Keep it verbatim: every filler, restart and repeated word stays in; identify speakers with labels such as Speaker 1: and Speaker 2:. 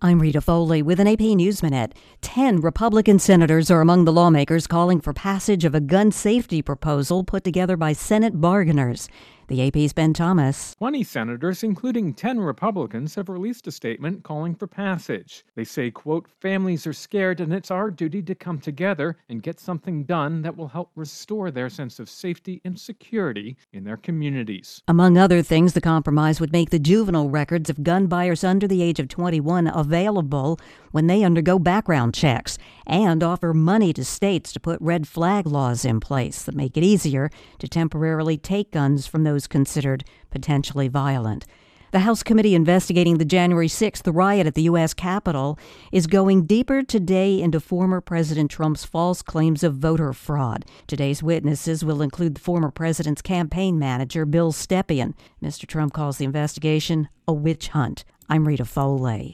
Speaker 1: I'm Rita Foley with an A P News Minute. Ten Republican senators are among the lawmakers calling for passage of a gun safety proposal put together by Senate bargainers. The A P's Ben Thomas.
Speaker 2: twenty senators, including ten Republicans, have released a statement calling for passage. They say, quote, families are scared and it's our duty to come together and get something done that will help restore their sense of safety and security in their communities.
Speaker 1: Among other things, the compromise would make the juvenile records of gun buyers under the age of twenty-one available when they undergo background checks and offer money to states to put red flag laws in place that make it easier to temporarily take guns from those considered potentially violent. The House committee investigating the January sixth riot at the U S Capitol is going deeper today into former President Trump's false claims of voter fraud. Today's witnesses will include the former president's campaign manager, Bill Stepien. Mister Trump calls the investigation a witch hunt. I'm Rita Foley.